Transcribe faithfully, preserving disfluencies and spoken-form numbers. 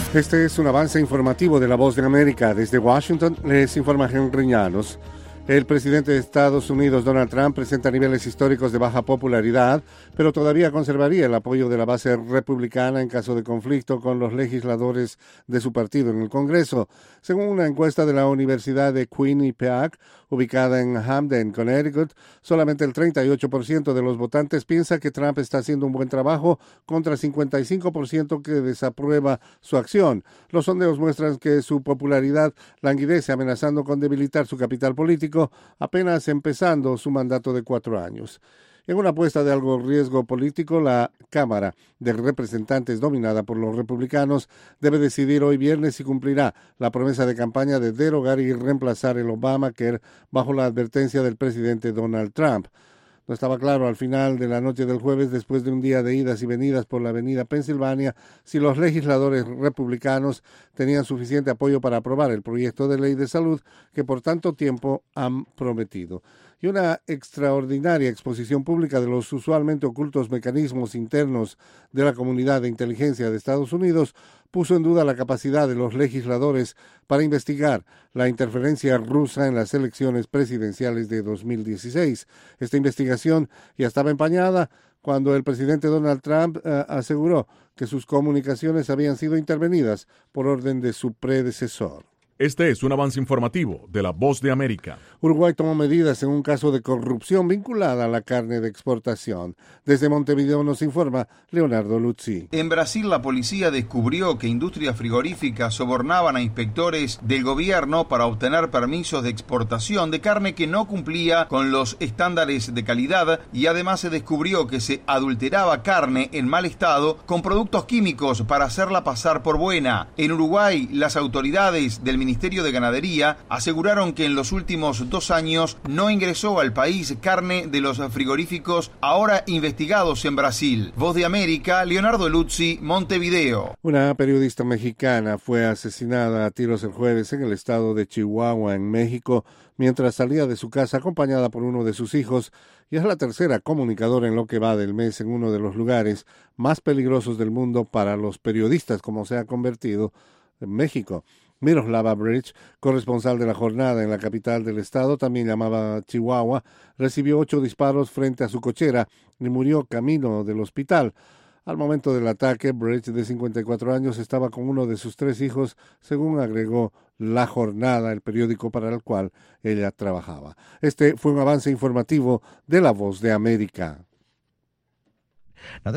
Este es un avance informativo de La Voz de América. Desde Washington les informa Henry Llanos. El presidente de Estados Unidos, Donald Trump, presenta niveles históricos de baja popularidad, pero todavía conservaría el apoyo de la base republicana en caso de conflicto con los legisladores de su partido en el Congreso. Según una encuesta de la Universidad de Quinnipiac, ubicada en Hamden, Connecticut, solamente el treinta y ocho por ciento de los votantes piensa que Trump está haciendo un buen trabajo, contra cincuenta y cinco por ciento que desaprueba su acción. Los sondeos muestran que su popularidad languidece, amenazando con debilitar su capital político, apenas empezando su mandato de cuatro años. En una apuesta de algo riesgo político, la Cámara de Representantes, dominada por los republicanos, debe decidir hoy viernes si cumplirá la promesa de campaña de derogar y reemplazar el Obamacare bajo la advertencia del presidente Donald Trump. No estaba claro al final de la noche del jueves, después de un día de idas y venidas por la avenida Pensilvania, si los legisladores republicanos tenían suficiente apoyo para aprobar el proyecto de ley de salud que por tanto tiempo han prometido. Y una extraordinaria exposición pública de los usualmente ocultos mecanismos internos de la comunidad de inteligencia de Estados Unidos puso en duda la capacidad de los legisladores para investigar la interferencia rusa en las elecciones presidenciales de dos mil dieciséis. Esta investigación ya estaba empañada cuando el presidente Donald Trump uh, aseguró que sus comunicaciones habían sido intervenidas por orden de su predecesor. Este es un avance informativo de La Voz de América. Uruguay tomó medidas en un caso de corrupción vinculada a la carne de exportación. Desde Montevideo nos informa Leonardo Luzzi. En Brasil, la policía descubrió que industrias frigoríficas sobornaban a inspectores del gobierno para obtener permisos de exportación de carne que no cumplía con los estándares de calidad, y además se descubrió que se adulteraba carne en mal estado con productos químicos para hacerla pasar por buena. En Uruguay, las autoridades del Ministerio de Ganadería aseguraron que en los últimos dos años no ingresó al país carne de los frigoríficos ahora investigados en Brasil. Voz de América, Leonardo Luzzi, Montevideo. Una periodista mexicana fue asesinada a tiros el jueves en el estado de Chihuahua, en México, mientras salía de su casa acompañada por uno de sus hijos, y es la tercera comunicadora en lo que va del mes en uno de los lugares más peligrosos del mundo para los periodistas, como se ha convertido en México. Miroslava Bridge, corresponsal de la jornada en la capital del estado, también llamada Chihuahua, recibió ocho disparos frente a su cochera y murió camino del hospital. Al momento del ataque, Bridge, de cincuenta y cuatro años, estaba con uno de sus tres hijos, según agregó La Jornada, el periódico para el cual ella trabajaba. Este fue un avance informativo de La Voz de América.